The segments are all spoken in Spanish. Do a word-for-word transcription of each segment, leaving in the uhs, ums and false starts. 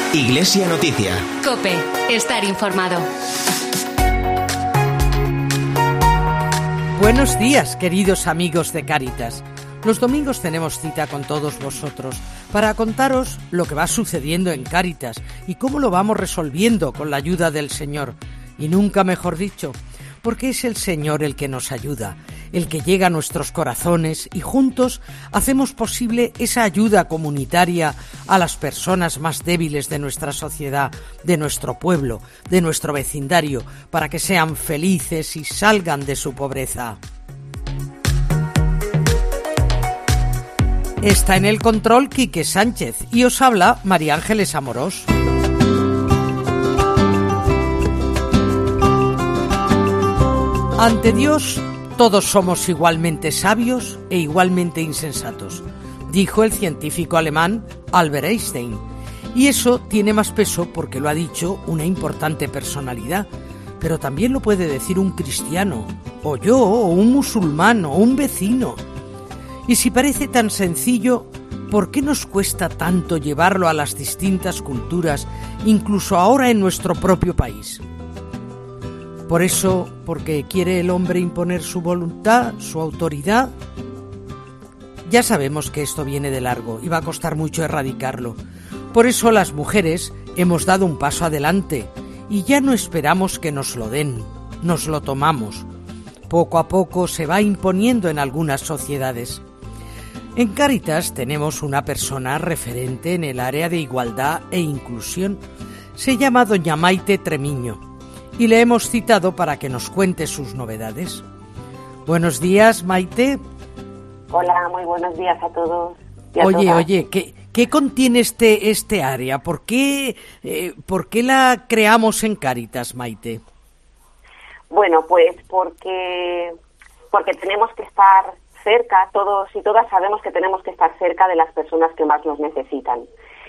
Iglesia Noticia. COPE. Estar informado. Buenos días, queridos amigos de Cáritas. Los domingos tenemos cita con todos vosotros para contaros lo que va sucediendo en Cáritas y cómo lo vamos resolviendo con la ayuda del Señor. Y nunca mejor dicho, porque es el Señor el que nos ayuda, el que llega a nuestros corazones y juntos hacemos posible esa ayuda comunitaria a las personas más débiles de nuestra sociedad, de nuestro pueblo, de nuestro vecindario, para que sean felices y salgan de su pobreza. Está en el control Quique Sánchez y os habla María Ángeles Amorós. Ante Dios, todos somos igualmente sabios e igualmente insensatos, dijo el científico alemán Albert Einstein. Y eso tiene más peso porque lo ha dicho una importante personalidad, pero también lo puede decir un cristiano, o yo, o un musulmán, o un vecino. Y si parece tan sencillo, ¿por qué nos cuesta tanto llevarlo a las distintas culturas, incluso ahora en nuestro propio país? Por eso, porque quiere el hombre imponer su voluntad, su autoridad. Ya sabemos que esto viene de largo y va a costar mucho erradicarlo. Por eso las mujeres hemos dado un paso adelante y ya no esperamos que nos lo den, nos lo tomamos. Poco a poco se va imponiendo en algunas sociedades. En Cáritas tenemos una persona referente en el área de igualdad e inclusión. Se llama doña Maite Tremiño. Y le hemos citado para que nos cuente sus novedades. Buenos días, Maite. Hola, muy buenos días a todos. Y a oye, todas. oye, ¿qué, qué contiene este, este área? ¿Por qué, eh, ¿Por qué la creamos en Cáritas, Maite? Bueno, pues porque, porque tenemos que estar cerca, todos y todas sabemos que tenemos que estar cerca de las personas que más nos necesitan.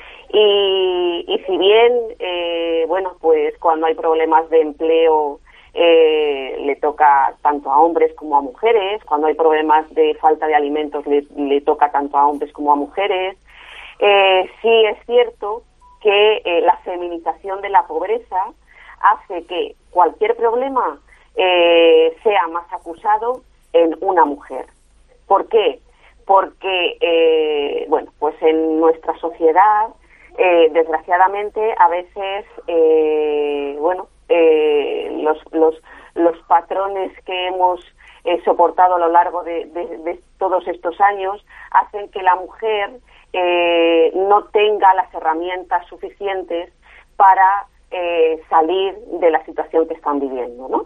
Y, y si bien, eh, bueno, pues cuando hay problemas de empleo eh, le toca tanto a hombres como a mujeres, cuando hay problemas de falta de alimentos le, le toca tanto a hombres como a mujeres, eh, sí es cierto que eh, la feminización de la pobreza hace que cualquier problema eh, sea más acusado en una mujer. ¿Por qué? Porque, eh, bueno, pues en nuestra sociedad, Eh, desgraciadamente, a veces, eh, bueno, eh, los, los, los patrones que hemos eh, soportado a lo largo de, de, de todos estos años hacen que la mujer eh, no tenga las herramientas suficientes para eh, salir de la situación que están viviendo, ¿no?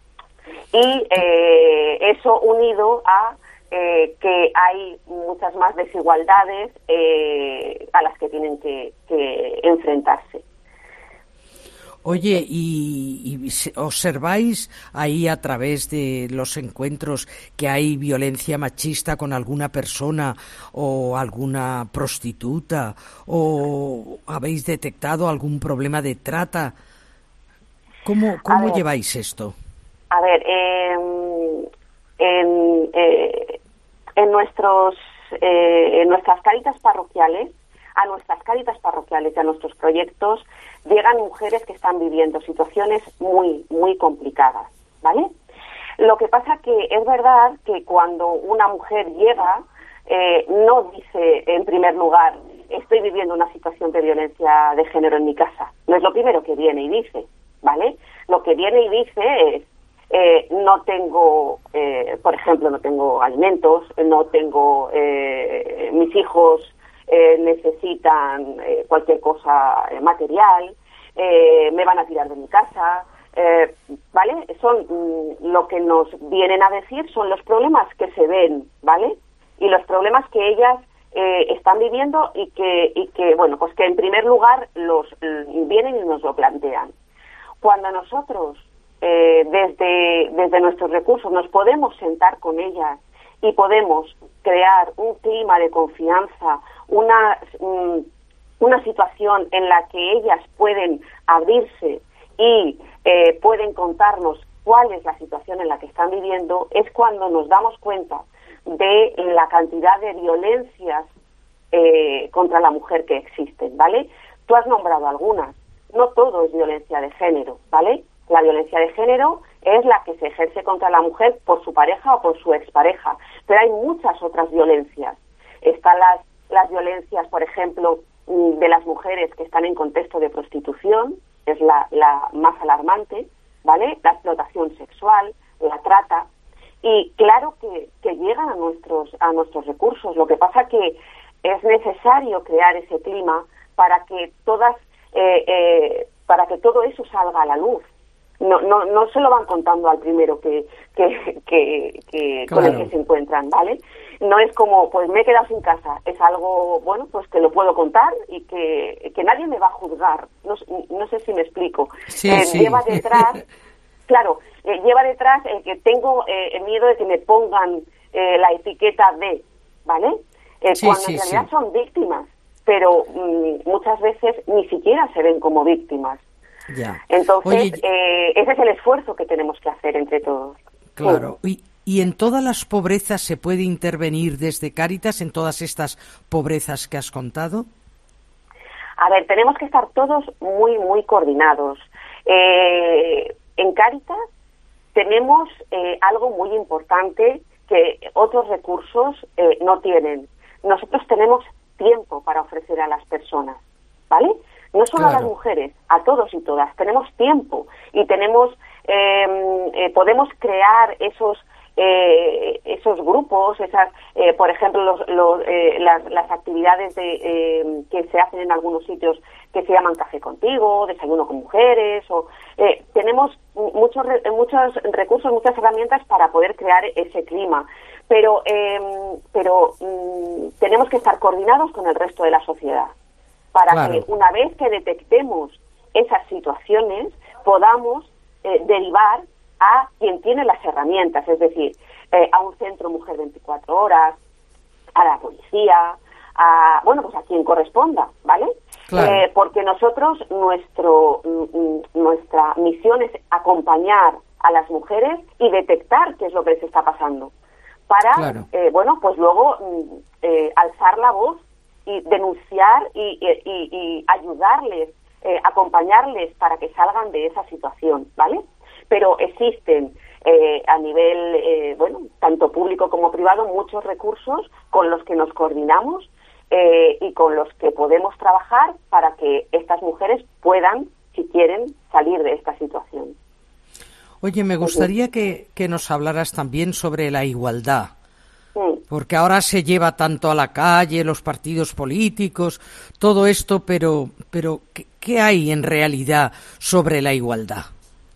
Y eh, eso unido a Eh, que hay muchas más desigualdades eh, a las que tienen que, que enfrentarse. Oye, ¿y, y observáis ahí a través de los encuentros que hay violencia machista con alguna persona o alguna prostituta, o habéis detectado algún problema de trata? ¿Cómo, cómo ver, lleváis esto? A ver, eh, en... Eh, En nuestros, eh, en nuestras cáritas parroquiales, a nuestras cáritas parroquiales y a nuestros proyectos llegan mujeres que están viviendo situaciones muy, muy complicadas, ¿vale? Lo que pasa que es verdad que cuando una mujer llega, eh, no dice en primer lugar, estoy viviendo una situación de violencia de género en mi casa. No es lo primero que viene y dice, ¿vale? Lo que viene y dice es, Eh, no tengo, eh, por ejemplo, no tengo alimentos, no tengo, eh, mis hijos eh, necesitan eh, cualquier cosa eh, material, eh, me van a tirar de mi casa, eh, ¿vale? Son mm, lo que nos vienen a decir son los problemas que se ven, ¿vale? Y los problemas que ellas eh, están viviendo y que, y que, bueno, pues que en primer lugar los mm, vienen y nos lo plantean. Cuando nosotros Eh, desde, desde nuestros recursos nos podemos sentar con ellas y podemos crear un clima de confianza, una, una situación en la que ellas pueden abrirse y eh, pueden contarnos cuál es la situación en la que están viviendo, es cuando nos damos cuenta de la cantidad de violencias eh, contra la mujer que existen, ¿vale? tú has nombrado algunas. No todo es violencia de género, ¿vale? La violencia de género es la que se ejerce contra la mujer por su pareja o por su expareja, pero hay muchas otras violencias. Están las, las violencias, por ejemplo, de las mujeres que están en contexto de prostitución, es la, la más alarmante, ¿vale? La explotación sexual, la trata, y claro que, que llegan a nuestros, a nuestros recursos. Lo que pasa que es necesario crear ese clima para que todas, eh, eh, para que todo eso salga a la luz. No, no, no se lo van contando al primero que, que, que, que claro. con el que se encuentran, ¿vale? No es como, pues me he quedado sin casa, es algo, bueno, pues que lo puedo contar y que, que nadie me va a juzgar. No, no sé si me explico. Sí, eh, sí. Lleva detrás, claro, eh, lleva detrás el que tengo eh, el miedo de que me pongan eh, la etiqueta de, ¿vale? Eh, Sí, cuando sí, en realidad sí. son víctimas, pero mmm, muchas veces ni siquiera se ven como víctimas. Ya. Entonces, Oye, eh, ese es el esfuerzo que tenemos que hacer entre todos. claro. Y, y en todas las pobrezas se puede intervenir desde Cáritas, en todas estas pobrezas que has contado. A ver, tenemos que estar todos muy, muy coordinados. Eh, en Cáritas tenemos eh, algo muy importante que otros recursos eh, no tienen. Nosotros tenemos tiempo para ofrecer a las personas, ¿vale? No solo Claro. a las mujeres, a todos y todas. Tenemos tiempo y tenemos, eh, eh, podemos crear esos eh, esos grupos, esas, eh, por ejemplo, los, los, eh, las, las actividades de, eh, que se hacen en algunos sitios que se llaman Café Contigo, Desayuno con Mujeres, o eh, tenemos muchos muchos recursos, muchas herramientas para poder crear ese clima, pero eh, pero mm, tenemos que estar coordinados con el resto de la sociedad para Claro. que una vez que detectemos esas situaciones podamos eh, derivar a quien tiene las herramientas, es decir, eh, a un centro Mujer veinticuatro horas, a la policía, a, bueno, pues a quien corresponda, ¿vale? Claro. Eh, porque nosotros, nuestro mm, nuestra misión es acompañar a las mujeres y detectar qué es lo que les está pasando, para, Claro. eh, bueno, pues luego mm, eh, alzar la voz y denunciar y, y, y, y ayudarles, eh, acompañarles para que salgan de esa situación, ¿vale? Pero existen eh, a nivel, eh, bueno, tanto público como privado, muchos recursos con los que nos coordinamos eh, y con los que podemos trabajar para que estas mujeres puedan, si quieren, salir de esta situación. Oye, me gustaría que, que nos hablaras también sobre la igualdad. Sí. Porque ahora se lleva tanto a la calle, los partidos políticos, todo esto, pero, pero ¿qué, qué hay en realidad sobre la igualdad?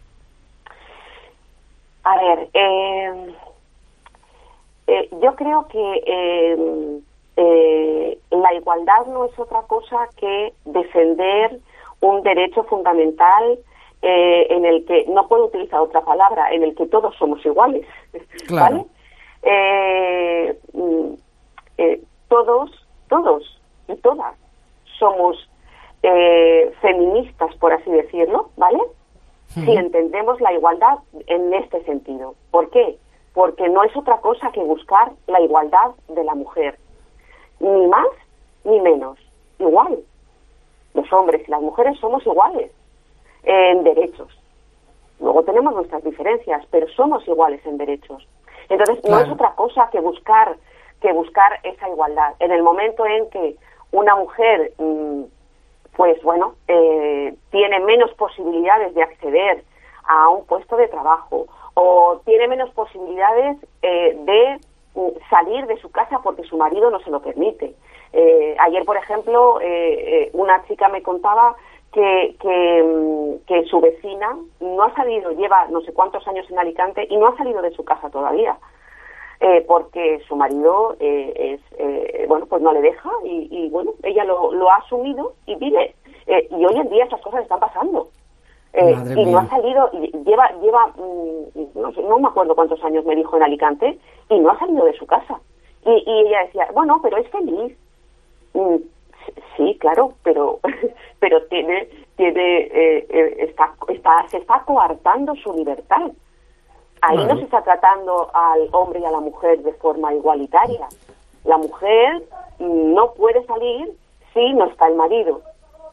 A ver, eh, eh, yo creo que eh, eh, la igualdad no es otra cosa que defender un derecho fundamental eh, en el que, no puedo utilizar otra palabra, en el que todos somos iguales, Claro. ¿vale? Eh, eh, todos, todos y todas somos eh, feministas, por así decirlo, ¿vale? Uh-huh. Si entendemos la igualdad en este sentido. ¿Por qué? Porque no es otra cosa que buscar la igualdad de la mujer. Ni más ni menos. Igual. Los hombres y las mujeres somos iguales en derechos. Luego tenemos nuestras diferencias, pero somos iguales en derechos. Entonces, Claro. no es otra cosa que buscar que buscar esa igualdad. En el momento en que una mujer, mmm, pues bueno, eh, tiene menos posibilidades de acceder a un puesto de trabajo o tiene menos posibilidades eh, de mm, salir de su casa porque su marido no se lo permite. Eh, ayer, por ejemplo, eh, eh, una chica me contaba que, que, mm, que su vecina no ha salido, lleva no sé cuántos años en Alicante y no ha salido de su casa todavía. Eh, porque su marido eh, es eh, bueno, pues no le deja y, y bueno, ella lo, lo ha asumido y vive eh, y hoy en día esas cosas están pasando eh, Madre y mía. no ha salido, y lleva lleva mmm, no sé, no me acuerdo cuántos años me dijo en Alicante y no ha salido de su casa y, y ella decía, bueno, pero es feliz. Mm, sí, claro, pero pero tiene tiene eh, eh, está está se está coartando su libertad. Ahí Claro. no se está tratando al hombre y a la mujer de forma igualitaria. La mujer no puede salir si no está el marido.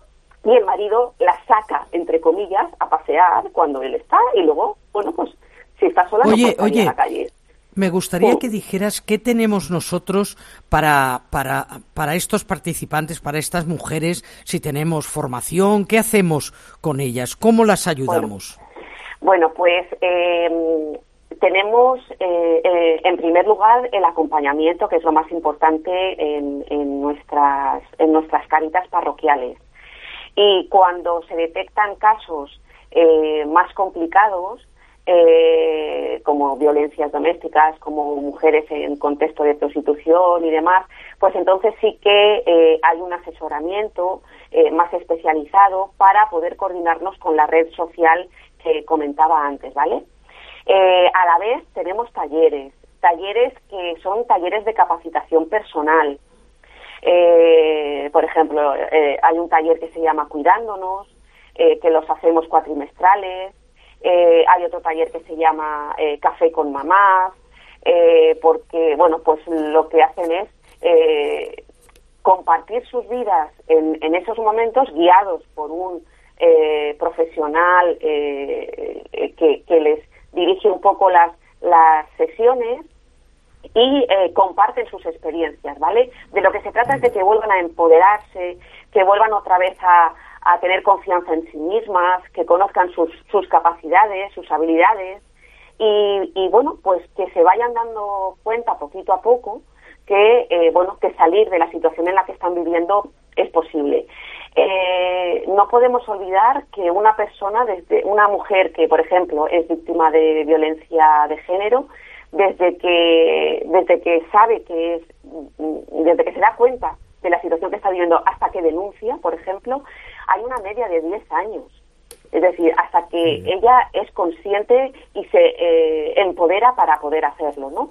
y el marido la saca, entre comillas, a pasear cuando él está, y luego, bueno, pues si está sola oye, no puede salir oye, a la calle. Me gustaría sí. que dijeras qué tenemos nosotros para, para, para estos participantes, para estas mujeres, si tenemos formación, qué hacemos con ellas, cómo las ayudamos. Bueno, bueno pues eh, tenemos, eh, eh, en primer lugar, el acompañamiento, que es lo más importante en, en nuestras, en nuestras Cáritas parroquiales. Y cuando se detectan casos eh, más complicados, eh, como violencias domésticas, como mujeres en contexto de prostitución y demás, pues entonces sí que eh, hay un asesoramiento eh, más especializado para poder coordinarnos con la red social que comentaba antes, ¿vale? Eh, a la vez tenemos talleres, talleres que son talleres de capacitación personal. Eh, por ejemplo, eh, hay un taller que se llama Cuidándonos, eh, que los hacemos cuatrimestrales. Eh, hay otro taller que se llama eh, Café con Mamás, eh, porque, bueno, pues lo que hacen es eh, compartir sus vidas en, en esos momentos, guiados por un eh, profesional eh, que, que les dirige un poco las, las sesiones, y eh, comparten sus experiencias, ¿vale? De lo que se trata es de que vuelvan a empoderarse, que vuelvan otra vez a, a tener confianza en sí mismas, que conozcan sus, sus capacidades, sus habilidades, y, y bueno, pues que se vayan dando cuenta poquito a poco que, eh, bueno, que salir de la situación en la que están viviendo es posible. Eh, no podemos olvidar que una persona, desde una mujer que, por ejemplo, es víctima de violencia de género, desde que desde que sabe que es, desde que se da cuenta de la situación que está viviendo hasta que denuncia, por ejemplo, hay una media de diez años. Es decir, hasta que mm. ella es consciente y se eh, empodera para poder hacerlo, ¿no?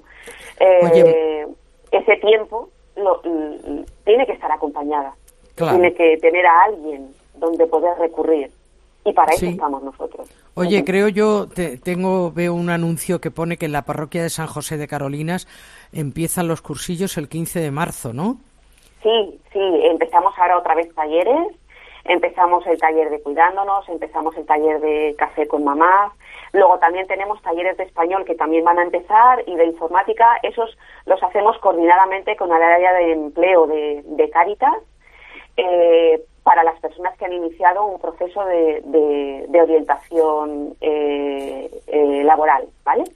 Eh, ese tiempo lo, l, tiene que estar acompañada. Claro. Tiene que tener a alguien donde poder recurrir. Y para eso sí. estamos nosotros. Oye, creo yo, te, tengo veo un anuncio que pone que en la parroquia de San José de Carolinas empiezan los cursillos el quince de marzo, ¿no? Sí, sí, empezamos ahora otra vez talleres, empezamos el taller de Cuidándonos, empezamos el taller de Café con Mamás, luego también tenemos talleres de español que también van a empezar, y de informática. Esos los hacemos coordinadamente con el área de empleo de, de Cáritas, eh, para las personas que han iniciado un proceso de, de, de orientación eh, eh, laboral, ¿vale?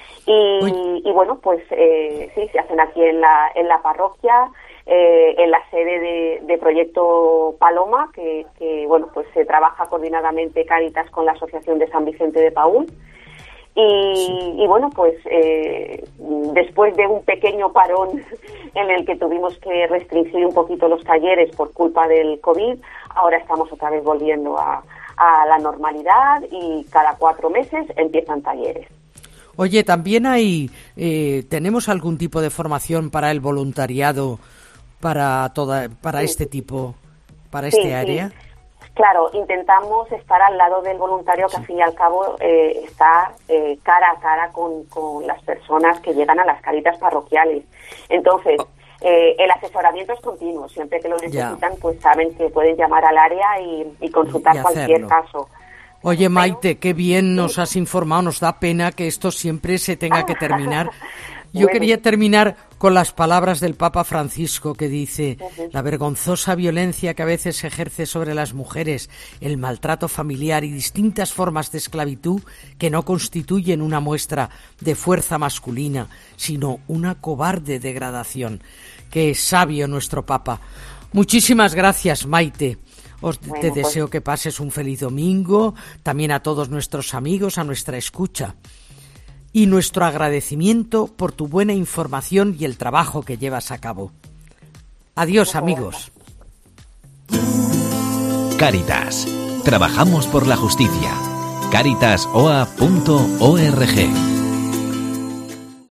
Y, y bueno, pues eh, sí, se hacen aquí en la en la parroquia, eh, en la sede de, de Proyecto Paloma, que, que bueno, pues se trabaja coordinadamente Cáritas con la Asociación de San Vicente de Paúl. Y, sí. y bueno, pues eh, después de un pequeño parón en el que tuvimos que restringir un poquito los talleres por culpa del COVID, ahora estamos otra vez volviendo a, a la normalidad, y cada cuatro meses empiezan talleres. Oye, también hay, eh, ¿tenemos algún tipo de formación para el voluntariado, para toda, para sí. este tipo, para este sí, área? Sí. Claro, intentamos estar al lado del voluntario, que sí. al fin y al cabo eh, está eh, cara a cara con, con las personas que llegan a las Cáritas parroquiales. Entonces, eh, el asesoramiento es continuo. Siempre que lo necesitan, ya. pues saben que pueden llamar al área y, y consultar y cualquier caso. Oye, Maite, qué bien nos has informado. Nos da pena que esto siempre se tenga que terminar. Yo bueno. quería terminar con las palabras del Papa Francisco, que dice: la vergonzosa violencia que a veces se ejerce sobre las mujeres, el maltrato familiar y distintas formas de esclavitud que no constituyen una muestra de fuerza masculina, sino una cobarde degradación. Qué sabio nuestro Papa. Muchísimas gracias, Maite. Os, bueno, te pues... deseo que pases un feliz domingo, también a todos nuestros amigos, a nuestra escucha. Y nuestro agradecimiento por tu buena información y el trabajo que llevas a cabo. Adiós, amigos. Cáritas. Trabajamos por la justicia. cáritas o a punto org